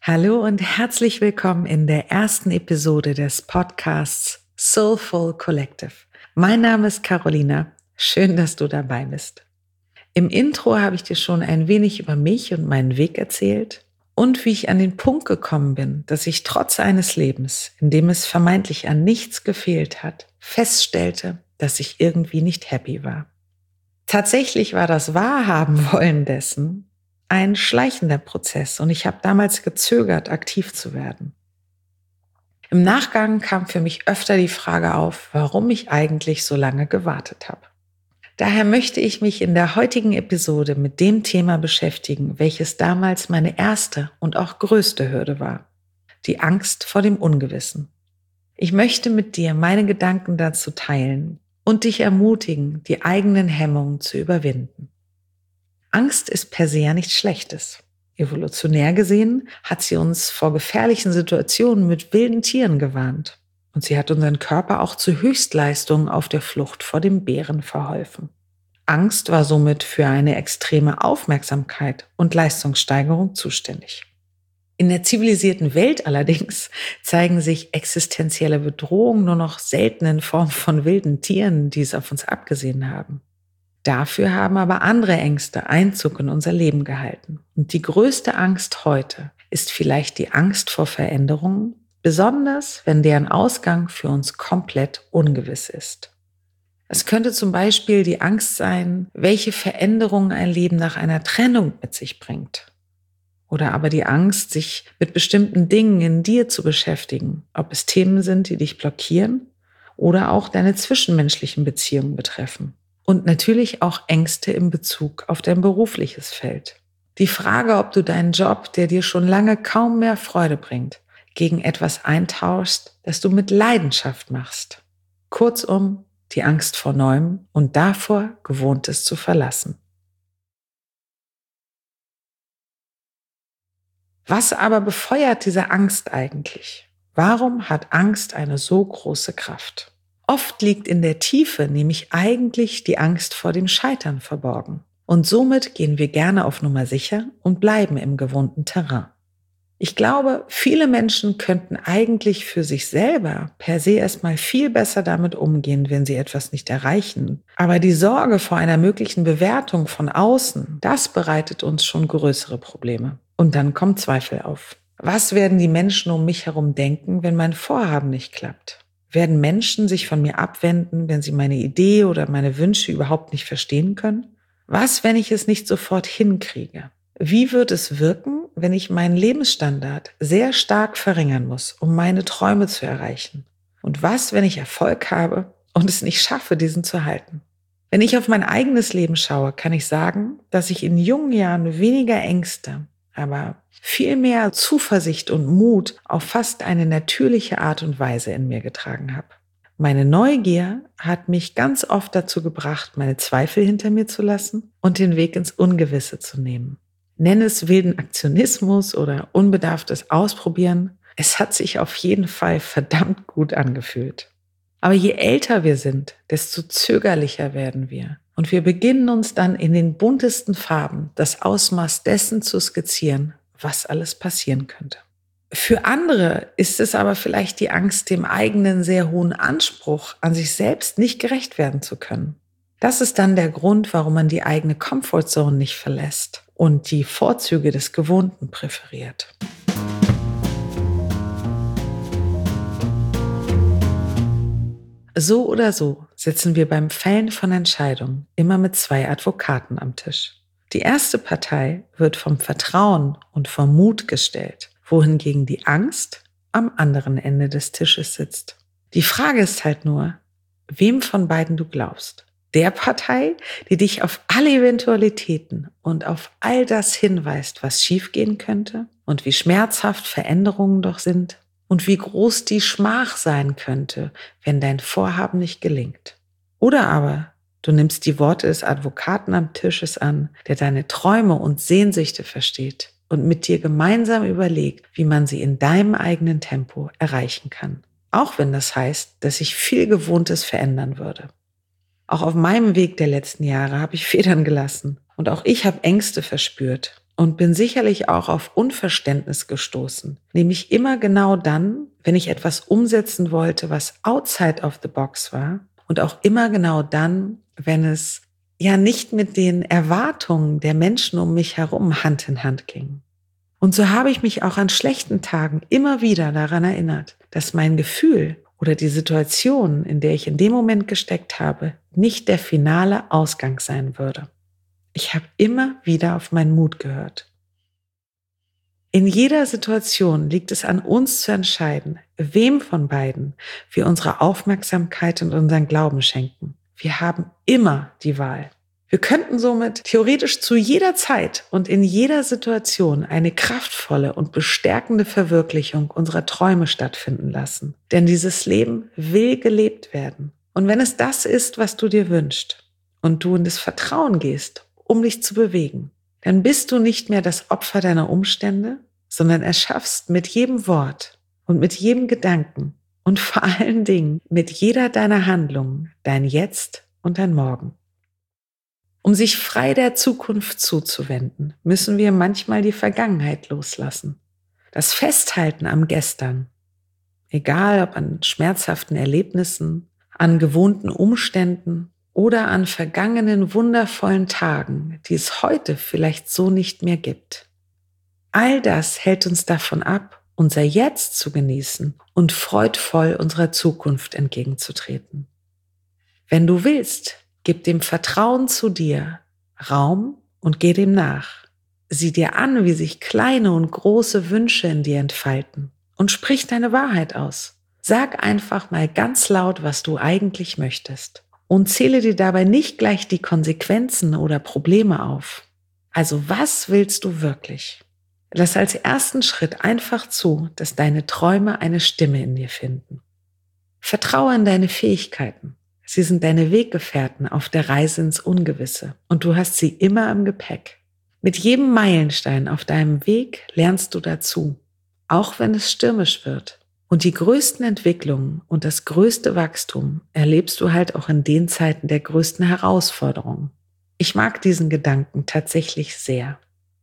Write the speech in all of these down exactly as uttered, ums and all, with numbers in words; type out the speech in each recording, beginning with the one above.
Hallo und herzlich willkommen in der ersten Episode des Podcasts Soulful Collective. Mein Name ist Carolina. Schön, dass du dabei bist. Im Intro habe ich dir schon ein wenig über mich und meinen Weg erzählt und wie ich an den Punkt gekommen bin, dass ich trotz eines Lebens, in dem es vermeintlich an nichts gefehlt hat, feststellte, dass ich irgendwie nicht happy war. Tatsächlich war das Wahrhaben wollen dessen ein schleichender Prozess und ich habe damals gezögert, aktiv zu werden. Im Nachgang kam für mich öfter die Frage auf, warum ich eigentlich so lange gewartet habe. Daher möchte ich mich in der heutigen Episode mit dem Thema beschäftigen, welches damals meine erste und auch größte Hürde war: die Angst vor dem Ungewissen. Ich möchte mit dir meine Gedanken dazu teilen und dich ermutigen, die eigenen Hemmungen zu überwinden. Angst ist per se ja nichts Schlechtes. Evolutionär gesehen hat sie uns vor gefährlichen Situationen mit wilden Tieren gewarnt. Und sie hat unseren Körper auch zu Höchstleistungen auf der Flucht vor dem Bären verholfen. Angst war somit für eine extreme Aufmerksamkeit und Leistungssteigerung zuständig. In der zivilisierten Welt allerdings zeigen sich existenzielle Bedrohungen nur noch selten in Form von wilden Tieren, die es auf uns abgesehen haben. Dafür haben aber andere Ängste Einzug in unser Leben gehalten. Und die größte Angst heute ist vielleicht die Angst vor Veränderungen, besonders wenn deren Ausgang für uns komplett ungewiss ist. Es könnte zum Beispiel die Angst sein, welche Veränderungen ein Leben nach einer Trennung mit sich bringt. Oder aber die Angst, sich mit bestimmten Dingen in dir zu beschäftigen, ob es Themen sind, die dich blockieren oder auch deine zwischenmenschlichen Beziehungen betreffen. Und natürlich auch Ängste in Bezug auf dein berufliches Feld. Die Frage, ob du deinen Job, der dir schon lange kaum mehr Freude bringt, gegen etwas eintauschst, das du mit Leidenschaft machst. Kurzum, die Angst vor Neuem und davor, Gewohntes zu verlassen. Was aber befeuert diese Angst eigentlich? Warum hat Angst eine so große Kraft? Oft liegt in der Tiefe nämlich eigentlich die Angst vor dem Scheitern verborgen. Und somit gehen wir gerne auf Nummer sicher und bleiben im gewohnten Terrain. Ich glaube, viele Menschen könnten eigentlich für sich selber per se erstmal viel besser damit umgehen, wenn sie etwas nicht erreichen. Aber die Sorge vor einer möglichen Bewertung von außen, das bereitet uns schon größere Probleme. Und dann kommen Zweifel auf. Was werden die Menschen um mich herum denken, wenn mein Vorhaben nicht klappt? Werden Menschen sich von mir abwenden, wenn sie meine Idee oder meine Wünsche überhaupt nicht verstehen können? Was, wenn ich es nicht sofort hinkriege? Wie wird es wirken, wenn ich meinen Lebensstandard sehr stark verringern muss, um meine Träume zu erreichen? Und was, wenn ich Erfolg habe und es nicht schaffe, diesen zu halten? Wenn ich auf mein eigenes Leben schaue, kann ich sagen, dass ich in jungen Jahren weniger Ängste, aber viel mehr Zuversicht und Mut auf fast eine natürliche Art und Weise in mir getragen habe. Meine Neugier hat mich ganz oft dazu gebracht, meine Zweifel hinter mir zu lassen und den Weg ins Ungewisse zu nehmen. Nenn es wilden Aktionismus oder unbedarftes Ausprobieren. Es hat sich auf jeden Fall verdammt gut angefühlt. Aber je älter wir sind, desto zögerlicher werden wir. Und wir beginnen uns dann in den buntesten Farben das Ausmaß dessen zu skizzieren, was alles passieren könnte. Für andere ist es aber vielleicht die Angst, dem eigenen sehr hohen Anspruch an sich selbst nicht gerecht werden zu können. Das ist dann der Grund, warum man die eigene Comfortzone nicht verlässt und die Vorzüge des Gewohnten präferiert. So oder so sitzen wir beim Fällen von Entscheidungen immer mit zwei Advokaten am Tisch. Die erste Partei wird vom Vertrauen und vom Mut gestellt, wohingegen die Angst am anderen Ende des Tisches sitzt. Die Frage ist halt nur, wem von beiden du glaubst. Der Partei, die dich auf alle Eventualitäten und auf all das hinweist, was schiefgehen könnte und wie schmerzhaft Veränderungen doch sind und wie groß die Schmach sein könnte, wenn dein Vorhaben nicht gelingt. Oder aber du nimmst die Worte des Advokaten am Tisches an, der deine Träume und Sehnsüchte versteht und mit dir gemeinsam überlegt, wie man sie in deinem eigenen Tempo erreichen kann. Auch wenn das heißt, dass sich viel Gewohntes verändern würde. Auch auf meinem Weg der letzten Jahre habe ich Federn gelassen und auch ich habe Ängste verspürt. und bin sicherlich auch auf Unverständnis gestoßen. Nämlich immer genau dann, wenn ich etwas umsetzen wollte, was outside of the box war, und auch immer genau dann, wenn es ja nicht mit den Erwartungen der Menschen um mich herum Hand in Hand ging. Und so habe ich mich auch an schlechten Tagen immer wieder daran erinnert, dass mein Gefühl oder die Situation, in der ich in dem Moment gesteckt habe, nicht der finale Ausgang sein würde. Ich habe immer wieder auf meinen Mut gehört. In jeder Situation liegt es an uns zu entscheiden, wem von beiden wir unsere Aufmerksamkeit und unseren Glauben schenken. Wir haben immer die Wahl. Wir könnten somit theoretisch zu jeder Zeit und in jeder Situation eine kraftvolle und bestärkende Verwirklichung unserer Träume stattfinden lassen. Denn dieses Leben will gelebt werden. Und wenn es das ist, was du dir wünschst und du in das Vertrauen gehst, um dich zu bewegen, dann bist du nicht mehr das Opfer deiner Umstände, sondern erschaffst mit jedem Wort und mit jedem Gedanken und vor allen Dingen mit jeder deiner Handlungen dein Jetzt und dein Morgen. Um sich frei der Zukunft zuzuwenden, müssen wir manchmal die Vergangenheit loslassen. Das Festhalten am Gestern, egal ob an schmerzhaften Erlebnissen, an gewohnten Umständen oder an vergangenen wundervollen Tagen, die es heute vielleicht so nicht mehr gibt. All das hält uns davon ab, unser Jetzt zu genießen und freudvoll unserer Zukunft entgegenzutreten. Wenn du willst, gib dem Vertrauen zu dir Raum und geh dem nach. Sieh dir an, wie sich kleine und große Wünsche in dir entfalten und sprich deine Wahrheit aus. Sag einfach mal ganz laut, was du eigentlich möchtest und zähle dir dabei nicht gleich die Konsequenzen oder Probleme auf. Also was willst du wirklich? Lass als ersten Schritt einfach zu, dass deine Träume eine Stimme in dir finden. Vertraue in deine Fähigkeiten. Sie sind deine Weggefährten auf der Reise ins Ungewisse und du hast sie immer im Gepäck. Mit jedem Meilenstein auf deinem Weg lernst du dazu, auch wenn es stürmisch wird. Und die größten Entwicklungen und das größte Wachstum erlebst du halt auch in den Zeiten der größten Herausforderungen. Ich mag diesen Gedanken tatsächlich sehr.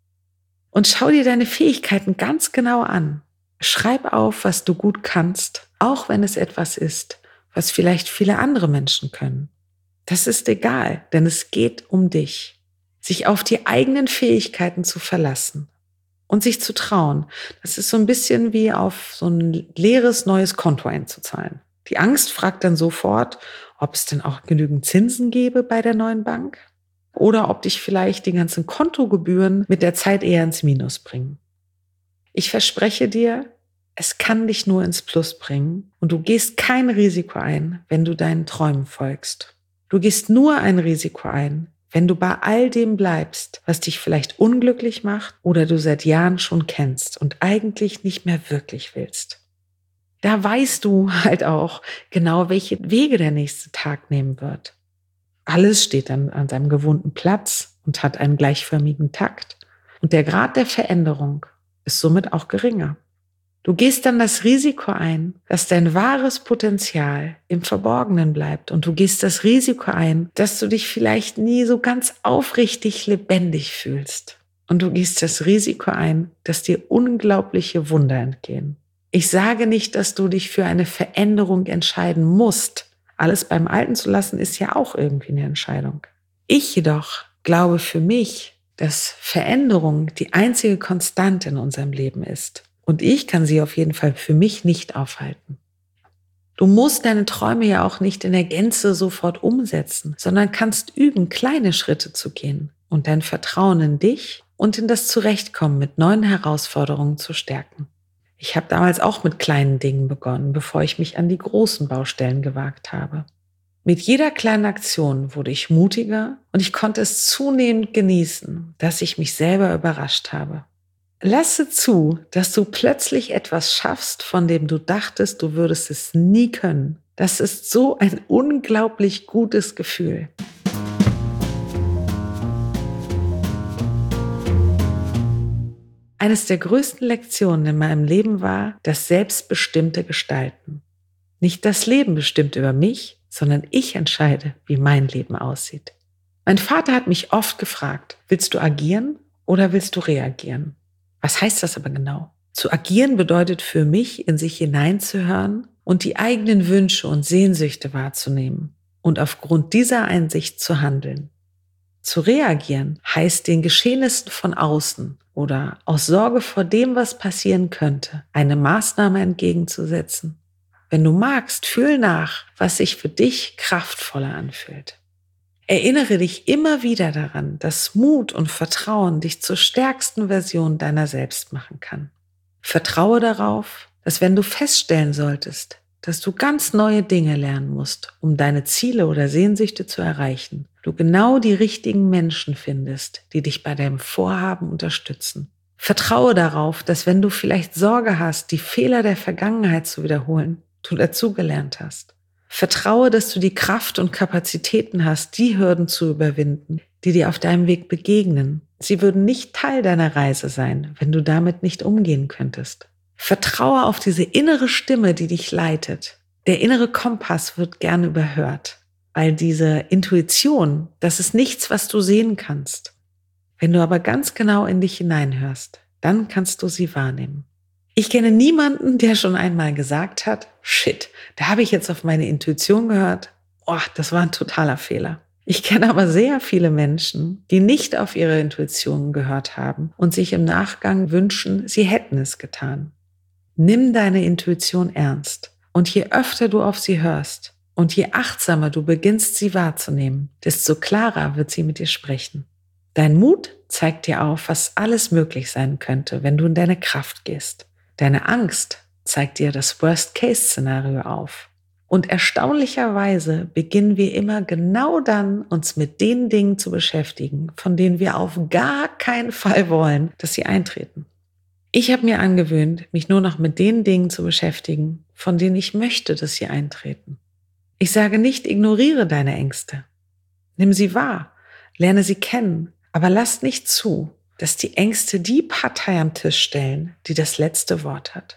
Und schau dir deine Fähigkeiten ganz genau an. Schreib auf, was du gut kannst, auch wenn es etwas ist, was vielleicht viele andere Menschen können. Das ist egal, denn es geht um dich. Sich auf die eigenen Fähigkeiten zu verlassen und sich zu trauen, das ist so ein bisschen wie auf so ein leeres neues Konto einzuzahlen. Die Angst fragt dann sofort, ob es denn auch genügend Zinsen gäbe bei der neuen Bank oder ob dich vielleicht die ganzen Kontogebühren mit der Zeit eher ins Minus bringen. Ich verspreche dir, es kann dich nur ins Plus bringen und du gehst kein Risiko ein, wenn du deinen Träumen folgst. Du gehst nur ein Risiko ein, wenn du bei all dem bleibst, was dich vielleicht unglücklich macht oder du seit Jahren schon kennst und eigentlich nicht mehr wirklich willst. Da weißt du halt auch genau, welche Wege der nächste Tag nehmen wird. Alles steht dann an seinem gewohnten Platz und hat einen gleichförmigen Takt. Und der Grad der Veränderung ist somit auch geringer. Du gehst dann das Risiko ein, dass dein wahres Potenzial im Verborgenen bleibt und du gehst das Risiko ein, dass du dich vielleicht nie so ganz aufrichtig lebendig fühlst. Und du gehst das Risiko ein, dass dir unglaubliche Wunder entgehen. Ich sage nicht, dass du dich für eine Veränderung entscheiden musst. Alles beim Alten zu lassen ist ja auch irgendwie eine Entscheidung. Ich jedoch glaube für mich, dass Veränderung die einzige Konstante in unserem Leben ist. Und ich kann sie auf jeden Fall für mich nicht aufhalten. Du musst deine Träume ja auch nicht in der Gänze sofort umsetzen, sondern kannst üben, kleine Schritte zu gehen und dein Vertrauen in dich und in das Zurechtkommen mit neuen Herausforderungen zu stärken. Ich habe damals auch mit kleinen Dingen begonnen, bevor ich mich an die großen Baustellen gewagt habe. Mit jeder kleinen Aktion wurde ich mutiger und ich konnte es zunehmend genießen, dass ich mich selber überrascht habe. Lasse zu, dass du plötzlich etwas schaffst, von dem du dachtest, du würdest es nie können. Das ist so ein unglaublich gutes Gefühl. Eines der größten Lektionen in meinem Leben war das selbstbestimmte Gestalten. Nicht das Leben bestimmt über mich, sondern ich entscheide, wie mein Leben aussieht. Mein Vater hat mich oft gefragt, willst du agieren oder willst du reagieren? Was heißt das aber genau? Zu agieren bedeutet für mich, in sich hineinzuhören und die eigenen Wünsche und Sehnsüchte wahrzunehmen und aufgrund dieser Einsicht zu handeln. Zu reagieren heißt, den Geschehnissen von außen oder aus Sorge vor dem, was passieren könnte, eine Maßnahme entgegenzusetzen. Wenn du magst, fühl nach, was sich für dich kraftvoller anfühlt. Erinnere dich immer wieder daran, dass Mut und Vertrauen dich zur stärksten Version deiner selbst machen kann. Vertraue darauf, dass wenn du feststellen solltest, dass du ganz neue Dinge lernen musst, um deine Ziele oder Sehnsüchte zu erreichen, du genau die richtigen Menschen findest, die dich bei deinem Vorhaben unterstützen. Vertraue darauf, dass wenn du vielleicht Sorge hast, die Fehler der Vergangenheit zu wiederholen, du dazugelernt hast. Vertraue, dass du die Kraft und Kapazitäten hast, die Hürden zu überwinden, die dir auf deinem Weg begegnen. Sie würden nicht Teil deiner Reise sein, wenn du damit nicht umgehen könntest. Vertraue auf diese innere Stimme, die dich leitet. Der innere Kompass wird gerne überhört, weil diese Intuition, das ist nichts, was du sehen kannst. Wenn du aber ganz genau in dich hineinhörst, dann kannst du sie wahrnehmen. Ich kenne niemanden, der schon einmal gesagt hat, shit, da habe ich jetzt auf meine Intuition gehört. Oh, das war ein totaler Fehler. Ich kenne aber sehr viele Menschen, die nicht auf ihre Intuition gehört haben und sich im Nachgang wünschen, sie hätten es getan. Nimm deine Intuition ernst und je öfter du auf sie hörst und je achtsamer du beginnst, sie wahrzunehmen, desto klarer wird sie mit dir sprechen. Dein Mut zeigt dir auf, was alles möglich sein könnte, wenn du in deine Kraft gehst. Deine Angst zeigt dir das Worst-Case-Szenario auf. Und erstaunlicherweise beginnen wir immer genau dann, uns mit den Dingen zu beschäftigen, von denen wir auf gar keinen Fall wollen, dass sie eintreten. Ich habe mir angewöhnt, mich nur noch mit den Dingen zu beschäftigen, von denen ich möchte, dass sie eintreten. Ich sage nicht, ignoriere deine Ängste. Nimm sie wahr, lerne sie kennen, aber lass nicht zu, dass die Ängste die Partei am Tisch stellen, die das letzte Wort hat.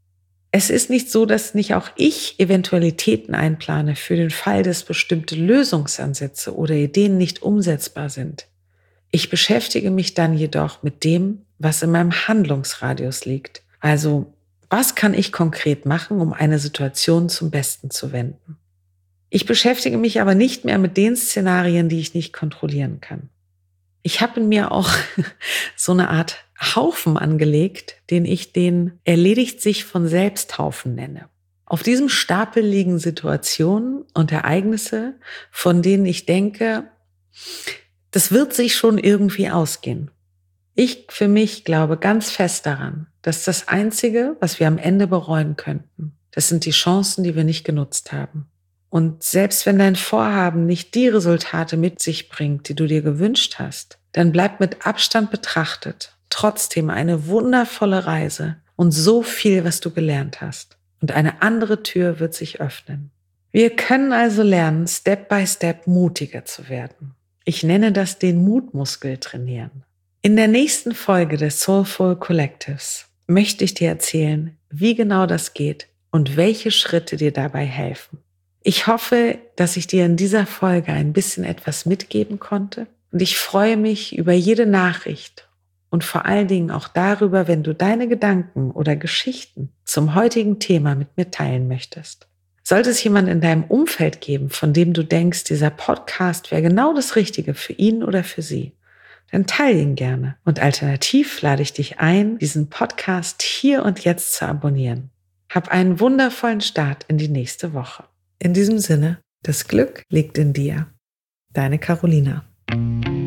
Es ist nicht so, dass nicht auch ich Eventualitäten einplane für den Fall, dass bestimmte Lösungsansätze oder Ideen nicht umsetzbar sind. Ich beschäftige mich dann jedoch mit dem, was in meinem Handlungsradius liegt. Also, was kann ich konkret machen, um eine Situation zum Besten zu wenden? Ich beschäftige mich aber nicht mehr mit den Szenarien, die ich nicht kontrollieren kann. Ich habe in mir auch so eine Art Haufen angelegt, den ich den erledigt sich von selbst Haufen nenne. Auf diesem Stapel liegen Situationen und Ereignisse, von denen ich denke, das wird sich schon irgendwie ausgehen. Ich für mich glaube ganz fest daran, dass das Einzige, was wir am Ende bereuen könnten, das sind die Chancen, die wir nicht genutzt haben. Und selbst wenn dein Vorhaben nicht die Resultate mit sich bringt, die du dir gewünscht hast, dann bleibt mit Abstand betrachtet trotzdem eine wundervolle Reise und so viel, was du gelernt hast. Und eine andere Tür wird sich öffnen. Wir können also lernen, Step by Step mutiger zu werden. Ich nenne das den Mutmuskel trainieren. In der nächsten Folge des Soulful Collectives möchte ich dir erzählen, wie genau das geht und welche Schritte dir dabei helfen. Ich hoffe, dass ich dir in dieser Folge ein bisschen etwas mitgeben konnte und ich freue mich über jede Nachricht und vor allen Dingen auch darüber, wenn du deine Gedanken oder Geschichten zum heutigen Thema mit mir teilen möchtest. Sollte es jemand in deinem Umfeld geben, von dem du denkst, dieser Podcast wäre genau das Richtige für ihn oder für sie, dann teile ihn gerne. Und alternativ lade ich dich ein, diesen Podcast hier und jetzt zu abonnieren. Hab einen wundervollen Start in die nächste Woche. In diesem Sinne, das Glück liegt in dir. Deine Carolina.